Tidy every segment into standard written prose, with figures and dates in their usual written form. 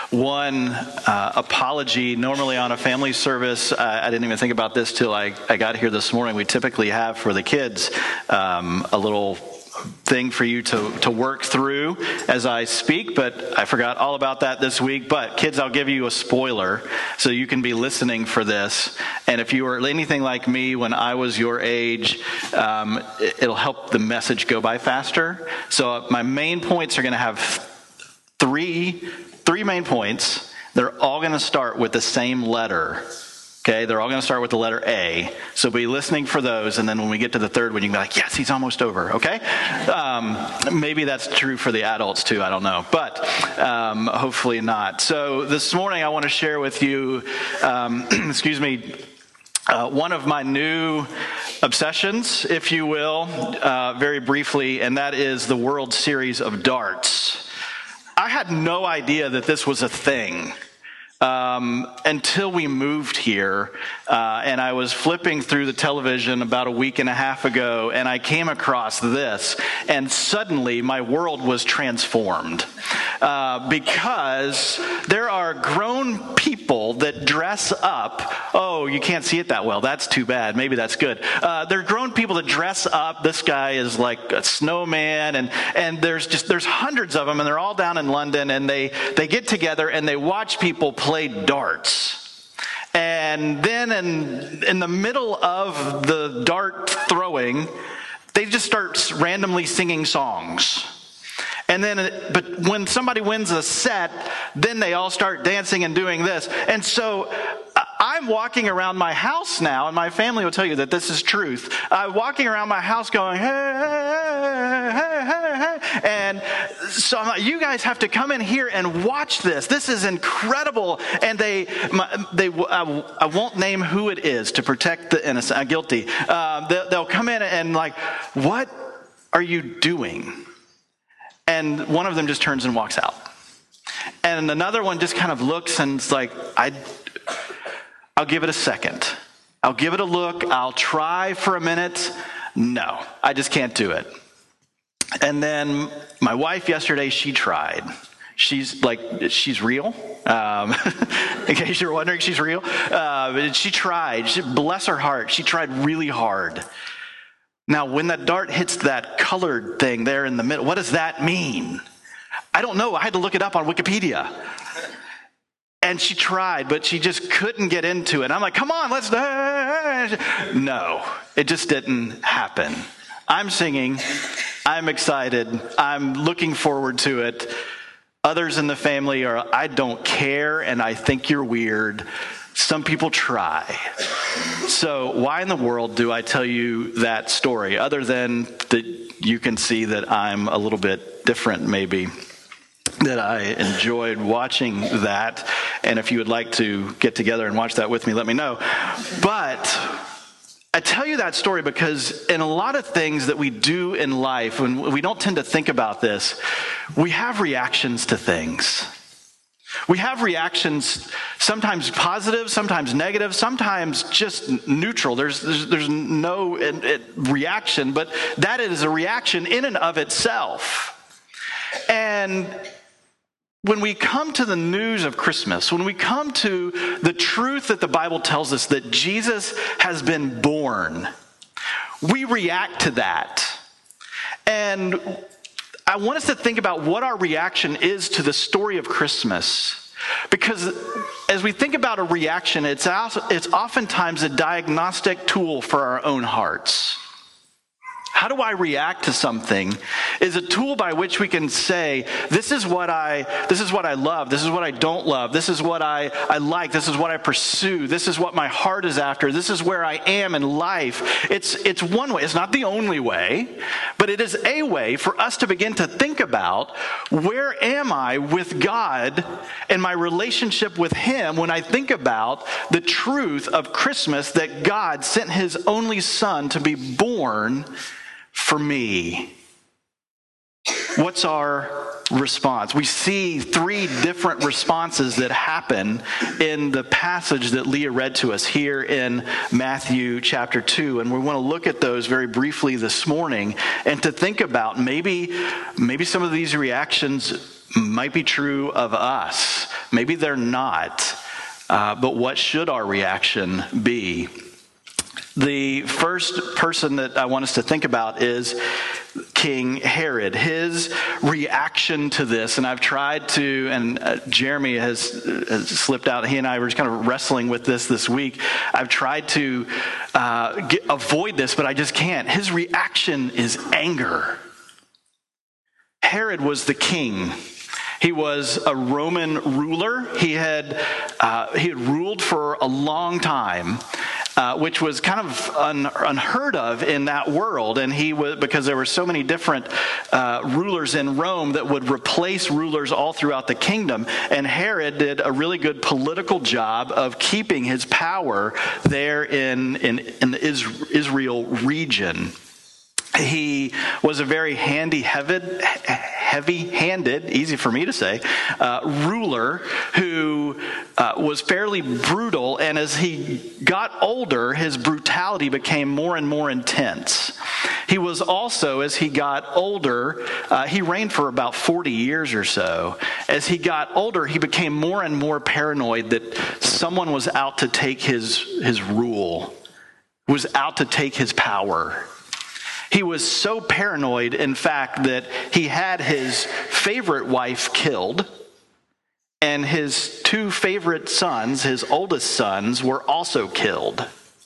one apology. Normally on a family service, I didn't even think about this till I got here this morning. We typically have for the kids a little thing for you to work through as I speak, but I forgot all about that this week. But kids, I'll give you a spoiler so you can be listening for this. And if you were anything like me when I was your age, it'll help the message go by faster. So my main points are going to have three main points. They're all going to start with the same letter. Okay, they're all going to start with the letter A. So be listening for those, and then when we get to the third one, you can be like, yes, he's almost over, okay? Maybe that's true for the adults too, I don't know. But hopefully not. So this morning I want to share with you, one of my new obsessions, if you will, very briefly, and that is the World Series of Darts. I had no idea that this was a thing. Until we moved here, and I was flipping through the television about a week and a half ago, and I came across this, and suddenly my world was transformed. Because there are grown people that dress up. Oh, you can't see it that well. That's too bad. Maybe that's good. There are grown people that dress up. This guy is like a snowman, and there's hundreds of them, and they're all down in London, and they get together and they watch people play darts. And then in the middle of the dart throwing, they just start randomly singing songs. And then, but when somebody wins a set, then they all start dancing and doing this. And so I'm walking around my house now, and my family will tell you that this is truth. I'm walking around my house going, hey, hey, hey, hey, hey. And so I'm like, you guys have to come in here and watch this. This is incredible. And I won't name who it is to protect the innocent, guilty. They'll come in and like, what are you doing? And one of them just turns and walks out. And another one just kind of looks and it's like, I'll give it a second. I'll give it a look. I'll try for a minute. No, I just can't do it. And then my wife yesterday, she tried. She's real. In case you're wondering, she's real. She tried. Bless her heart. She tried really hard. Now, when that dart hits that colored thing there in the middle, what does that mean? I don't know. I had to look it up on Wikipedia. And she tried, but she just couldn't get into it. I'm like, come on, let's... No, it just didn't happen. I'm singing. I'm excited. I'm looking forward to it. Others in the family are, I don't care, and I think you're weird. Some people try. So why in the world do I tell you that story, other than that you can see that I'm a little bit different maybe, that I enjoyed watching that. And if you would like to get together and watch that with me, let me know. But I tell you that story because in a lot of things that we do in life, when we don't tend to think about this, we have reactions to things. We have reactions, sometimes positive, sometimes negative, sometimes just neutral. There's no reaction, but that is a reaction in and of itself. And when we come to the news of Christmas, when we come to the truth that the Bible tells us that Jesus has been born, we react to that. And I want us to think about what our reaction is to the story of Christmas. Because as we think about a reaction, it's oftentimes a diagnostic tool for our own hearts. How do I react to something is a tool by which we can say, this is what I love, this is what I don't love, this is what I like, this is what I pursue, this is what my heart is after, this is where I am in life. It's one way, it's not the only way, but it is a way for us to begin to think about, where am I with God and my relationship with Him when I think about the truth of Christmas, that God sent His only Son to be born for me. What's our response? We see three different responses that happen in the passage that Leah read to us here in Matthew chapter 2. And we want to look at those very briefly this morning and to think about maybe some of these reactions might be true of us. Maybe they're not. But what should our reaction be? The first person that I want us to think about is King Herod. His reaction to this, and I've tried to, and Jeremy has slipped out. He and I were just kind of wrestling with this week. I've tried to avoid this, but I just can't. His reaction is anger. Herod was the king. He was a Roman ruler. He had ruled for a long time, which was kind of unheard of in that world. And he was, because there were so many different rulers in Rome that would replace rulers all throughout the kingdom. And Herod did a really good political job of keeping his power there in the Israel region. He was a very heavy-handed, easy for me to say, ruler who was fairly brutal. And as he got older, his brutality became more and more intense. He was also, as he got older, he reigned for about 40 years or so. As he got older, he became more and more paranoid that someone was out to take his rule, was out to take his power. He was so paranoid, in fact, that he had his favorite wife killed, and his two favorite sons, his oldest sons, were also killed.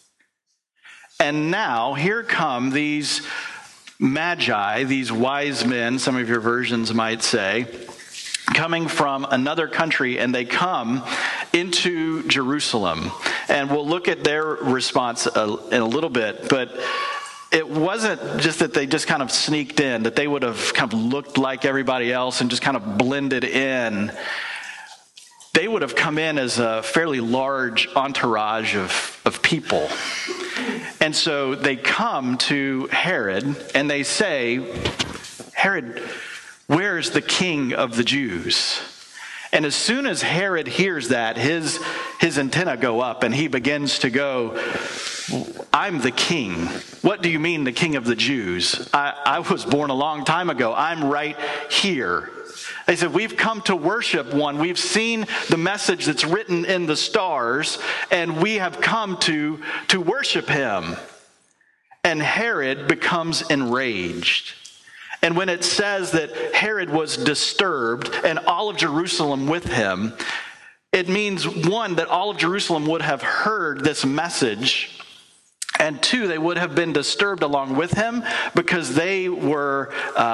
And now, here come these magi, these wise men, some of your versions might say, coming from another country, and they come into Jerusalem. And we'll look at their response in a little bit, but it wasn't just that they just kind of sneaked in, that they would have kind of looked like everybody else and just kind of blended in. They would have come in as a fairly large entourage of people. And so they come to Herod and they say, "Herod, where's the king of the Jews?" And as soon as Herod hears that, his antenna go up and he begins to go, "I'm the king. What do you mean the king of the Jews? I was born a long time ago. I'm right here." They said, "We've come to worship one. We've seen the message that's written in the stars, and we have come to worship him." And Herod becomes enraged. And when it says that Herod was disturbed and all of Jerusalem with him, it means, one, that all of Jerusalem would have heard this message, and two, they would have been disturbed along with him because they were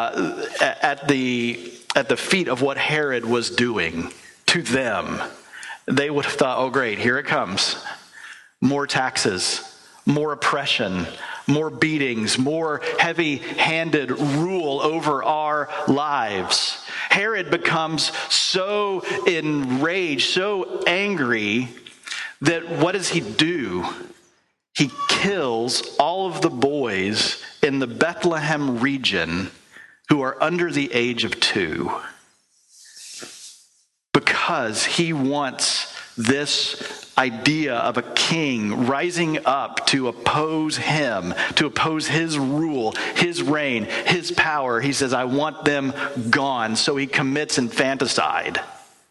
at the feet of what Herod was doing to them. They would have thought, "Oh, great, here it comes. More taxes, more oppression, more beatings, more heavy-handed rule over our lives." Herod becomes so enraged, so angry, that what does he do? He kills all of the boys in the Bethlehem region who are under the age of 2, because he wants this idea of a king rising up to oppose him, to oppose his rule, his reign, his power. He says, "I want them gone." So he commits infanticide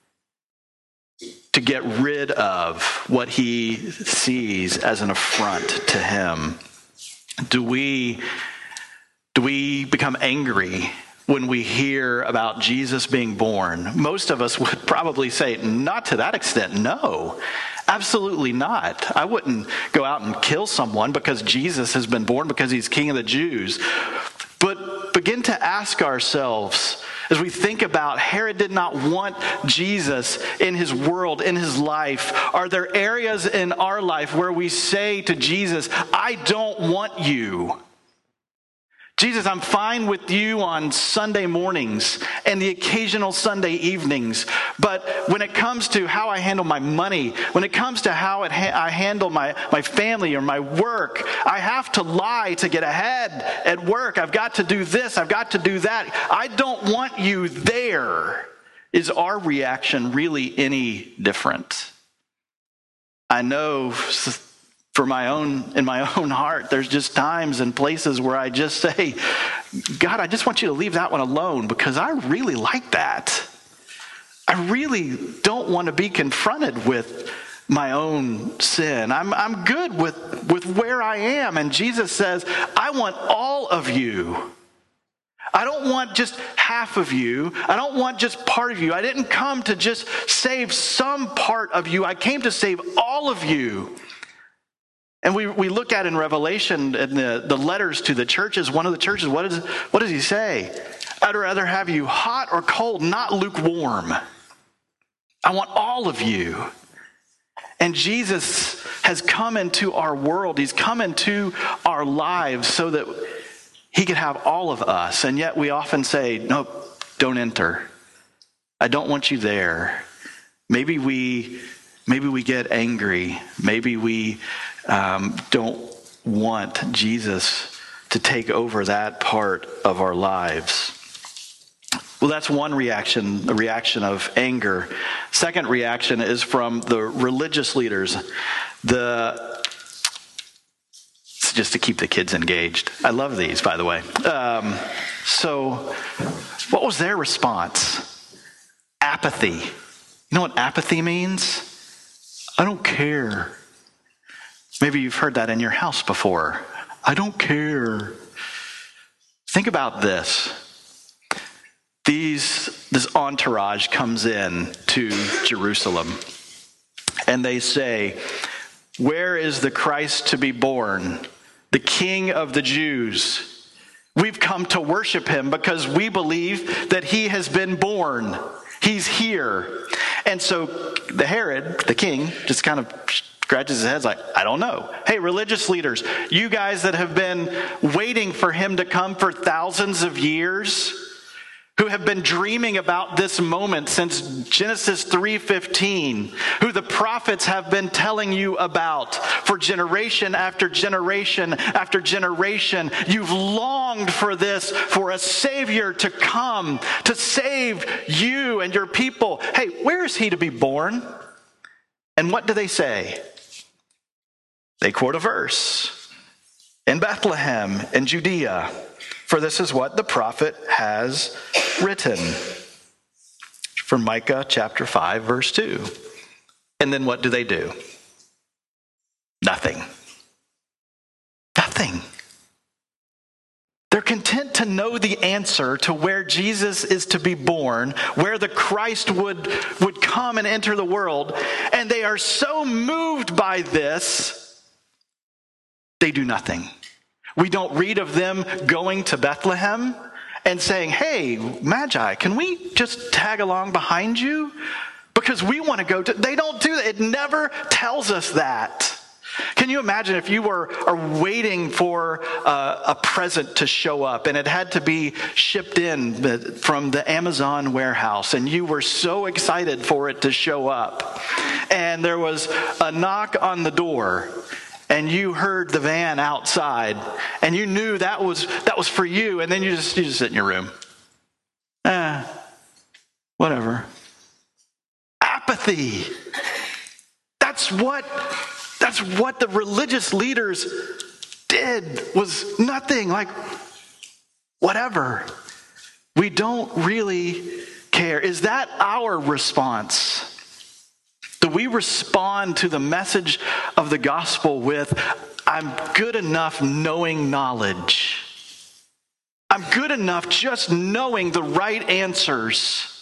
to get rid of what he sees as an affront to him. Do we become angry when we hear about Jesus being born? Most of us would probably say, not to that extent, no. Absolutely not. I wouldn't go out and kill someone because Jesus has been born, because he's King of the Jews. But begin to ask ourselves, as we think about Herod did not want Jesus in his world, in his life, are there areas in our life where we say to Jesus, "I don't want you. Jesus, I'm fine with you on Sunday mornings and the occasional Sunday evenings, but when it comes to how I handle my money, when it comes to how I handle my family or my work, I have to lie to get ahead at work. I've got to do this. I've got to do that. I don't want you there." Is our reaction really any different? I know in my own heart, there's just times and places where I just say, "God, I just want you to leave that one alone because I really like that. I really don't want to be confronted with my own sin. I'm good with where I am. And Jesus says, I want all of you. I don't want just half of you. I don't want just part of you. I didn't come to just save some part of you. I came to save all of you. And we look at in Revelation, in the letters to the churches, one of the churches, what does he say? I'd rather have you hot or cold, not lukewarm. I want all of you. And Jesus has come into our world. He's come into our lives so that he could have all of us. And yet we often say, nope, don't enter. I don't want you there. Maybe we get angry. Maybe we don't want Jesus to take over that part of our lives. Well, that's one reaction, the reaction of anger. Second reaction is from the religious leaders. Just to keep the kids engaged. I love these, by the way. So what was their response? Apathy. You know what apathy means? I don't care. Maybe you've heard that in your house before. I don't care. Think about this. This entourage comes in to Jerusalem, and they say, where is the Christ to be born, the King of the Jews? We've come to worship him because we believe that he has been born. He's here. And so the Herod, the king, just kind of scratches his head like, I don't know. Hey, religious leaders, you guys that have been waiting for him to come for thousands of years, who have been dreaming about this moment since Genesis 3:15, who the prophets have been telling you about for generation after generation after generation. You've longed for this, for a Savior to come to save you and your people. Hey, where is he to be born? And what do they say? They quote a verse. In Bethlehem, in Judea, for this is what the prophet has written. From Micah chapter 5, verse 2. And then what do? Nothing. Nothing. They're content to know the answer to where Jesus is to be born, where the Christ would come and enter the world, and they are so moved by this, they do nothing. We don't read of them going to Bethlehem and saying, hey, Magi, can we just tag along behind you? Because we want to go to... They don't do that. It never tells us that. Can you imagine if you are waiting for a present to show up and it had to be shipped in from the Amazon warehouse and you were so excited for it to show up and there was a knock on the door and you heard the van outside, and you knew that was for you, and then you just sit in your room. Whatever. Apathy. That's what the religious leaders did, was nothing, like whatever. We don't really care. Is that our response? Do we respond to the message of the gospel with, I'm good enough knowing knowledge. I'm good enough just knowing the right answers.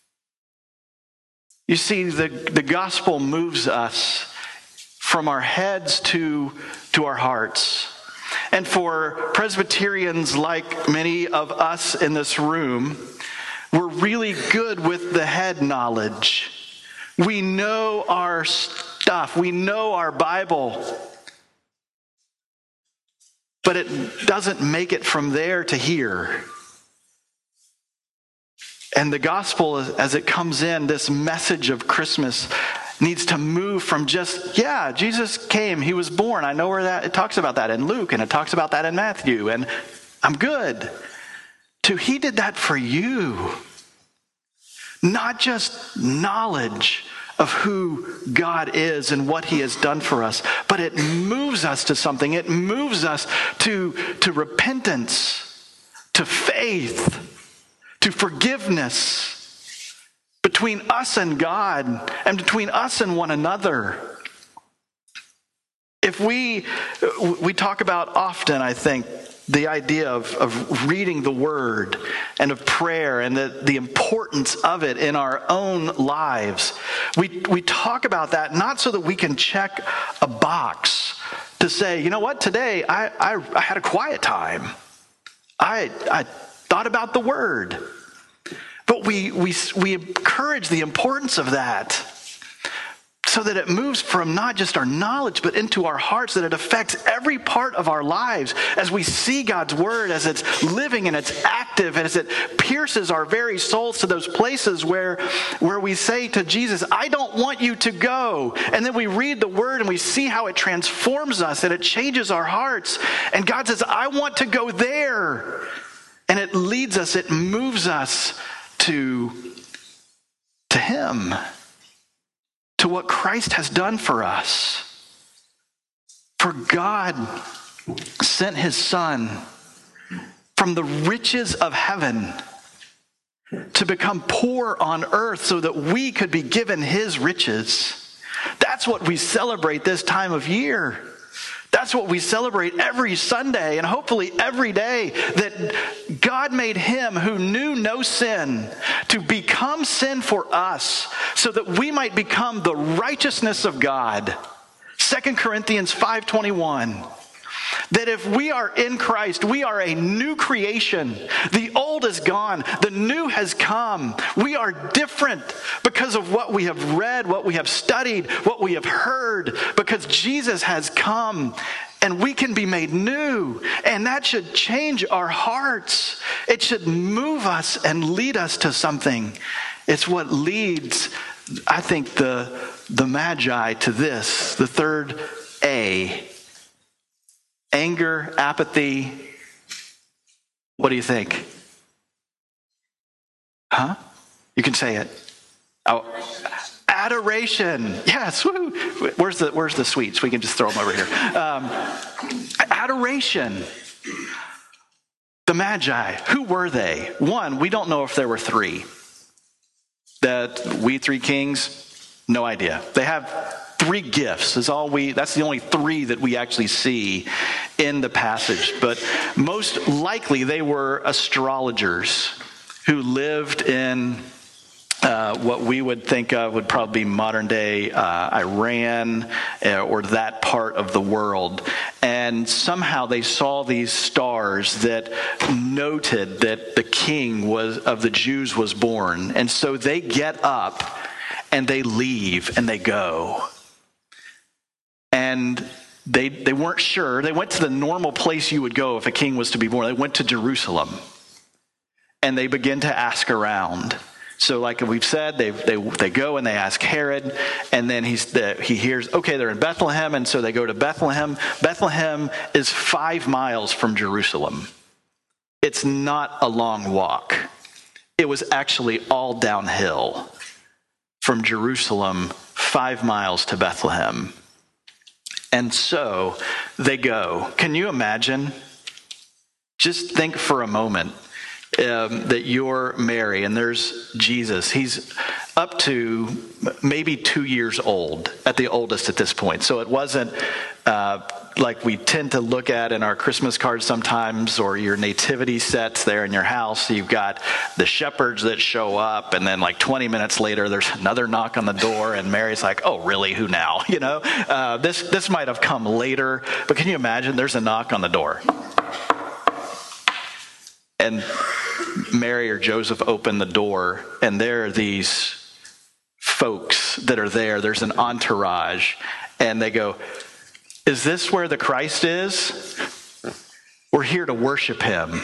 You see, the gospel moves us from our heads to our hearts. And for Presbyterians like many of us in this room, we're really good with the head knowledge. We know our stuff. We know our Bible. But it doesn't make it from there to here. And the gospel, as it comes in, this message of Christmas needs to move from just, Jesus came, he was born. I know where that, it talks about that in Luke, and it talks about that in Matthew, and I'm good. To he did that for you. Not just knowledge of who God is and what he has done for us, but it moves us to something. It moves us to repentance, to faith, to forgiveness. between us and God and between us and one another. If we talk about often, I think, the idea of reading the Word and of prayer and the importance of it in our own lives. We talk about that not so that we can check a box to say, you know what, today I had a quiet time. I thought about the Word. But we encourage the importance of that so that it moves from not just our knowledge, but into our hearts, that it affects every part of our lives as we see God's Word, as it's living and it's active, and as it pierces our very souls to those places where we say to Jesus, I don't want you to go. And then we read the Word and we see how it transforms us and it changes our hearts. And God says, I want to go there. And it leads us, it moves us to Him, to what Christ has done for us. For God sent His Son from the riches of heaven to become poor on earth so that we could be given His riches. That's what we celebrate this time of year. That's what we celebrate every Sunday and hopefully every day, that God made Him who knew no sin to become sin for us so that we might become the righteousness of God. 2 Corinthians 5:21. That if we are in Christ, we are a new creation. The old is gone. The new has come. We are different because of what we have read, what we have studied, what we have heard, because Jesus has come and we can be made new. And that should change our hearts. It should move us and lead us to something. It's what leads, I think, the Magi to this, the third A. Anger, apathy. What do you think? Huh? You can say it. Oh, adoration. Yes. Woo. Where's the sweets? We can just throw them over here. Adoration. The Magi. Who were they? One, we don't know if there were three. That we three kings, no idea. They have three gifts. That's the only three that we actually see in the passage. But most likely they were astrologers who lived in what we would think of would probably be modern day Iran or that part of the world. And somehow they saw these stars that noted that the king of the Jews was born. And so they get up and they leave and they go. And they weren't sure. They went to the normal place you would go if a king was to be born. They went to Jerusalem. And they begin to ask around. So like we've said, they go and they ask Herod. And then he hears, okay, they're in Bethlehem. And so they go to Bethlehem. Bethlehem is 5 miles from Jerusalem. It's not a long walk. It was actually all downhill from Jerusalem, 5 miles to Bethlehem. And so they go. Can you imagine? Just think for a moment that you're Mary and there's Jesus. He's up to maybe 2 years old at the oldest at this point. So it wasn't like we tend to look at in our Christmas cards sometimes, or your nativity sets there in your house. You've got the shepherds that show up, and then like 20 minutes later, there's another knock on the door, and Mary's like, "Oh, really? Who now?" You know, this might have come later, but can you imagine? There's a knock on the door, and Mary or Joseph open the door, and there are these folks that are there. There's an entourage, and they go, "Is this where the Christ is? We're here to worship him."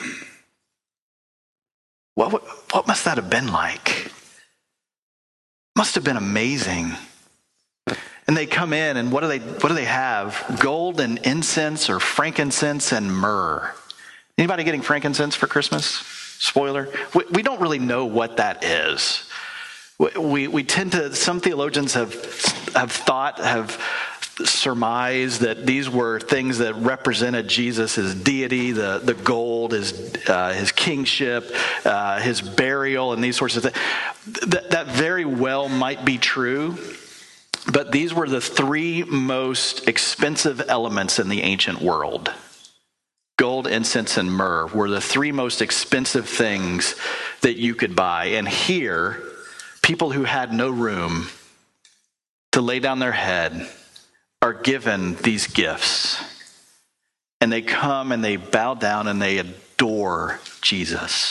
What must that have been like? Must have been amazing. And they come in, and what do they have? Gold and incense, or frankincense and myrrh. Anybody getting frankincense for Christmas? Spoiler. We don't really know what that is. We tend to, some theologians have surmise that these were things that represented Jesus' deity, the gold, his kingship, his burial, and these sorts of things. That very well might be true, but these were the three most expensive elements in the ancient world. Gold, incense, and myrrh were the three most expensive things that you could buy. And here, people who had no room to lay down their head are given these gifts. And they come and they bow down and they adore Jesus.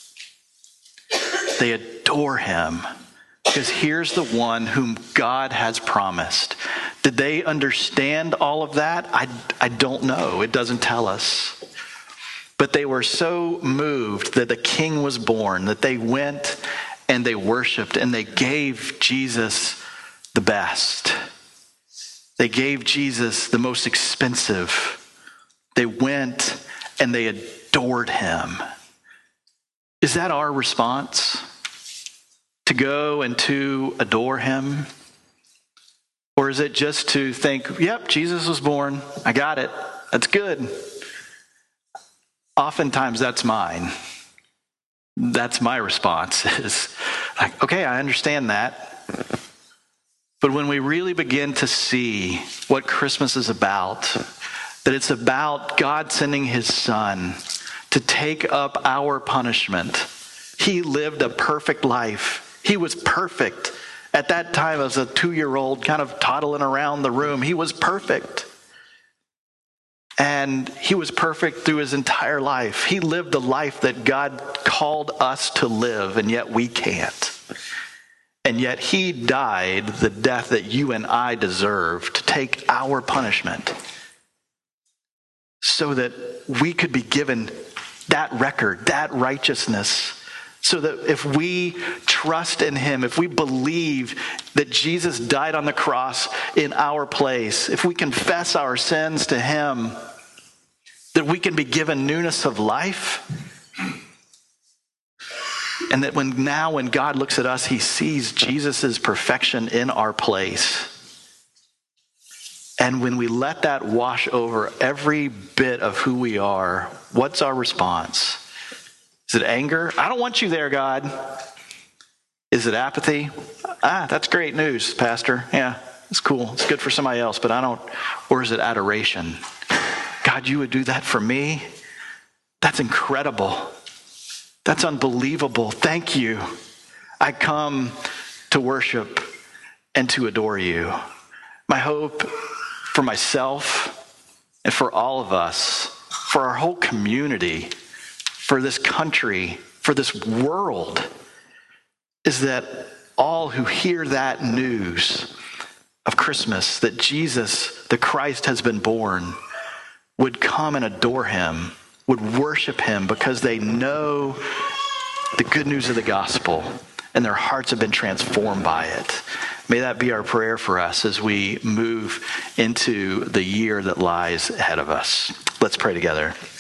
They adore him because here's the one whom God has promised. Did they understand all of that? I don't know. It doesn't tell us. But they were so moved that the king was born that they went and they worshiped and they gave Jesus the best. They gave Jesus the most expensive. They went and they adored him. Is that our response? To go and to adore him? Or is it just to think, yep, Jesus was born. I got it. That's good. Oftentimes that's mine. That's my response is like, okay, I understand that. But when we really begin to see what Christmas is about, that it's about God sending his son to take up our punishment. He lived a perfect life. He was perfect. At that time, as a 2-year-old kind of toddling around the room, he was perfect. And he was perfect through his entire life. He lived the life that God called us to live, and yet we can't. And yet he died the death that you and I deserve to take our punishment so that we could be given that record, that righteousness. So that if we trust in him, if we believe that Jesus died on the cross in our place, if we confess our sins to him, that we can be given newness of life. And that when God looks at us, he sees Jesus' perfection in our place. And when we let that wash over every bit of who we are, what's our response? Is it anger? I don't want you there, God. Is it apathy? That's great news, Pastor. Yeah, it's cool. It's good for somebody else, but I don't. Or is it adoration? God, you would do that for me? That's incredible. That's unbelievable. Thank you. I come to worship and to adore you. My hope for myself and for all of us, for our whole community, for this country, for this world, is that all who hear that news of Christmas, that Jesus, the Christ, has been born, would come and adore him, would worship him because they know the good news of the gospel and their hearts have been transformed by it. May that be our prayer for us as we move into the year that lies ahead of us. Let's pray together.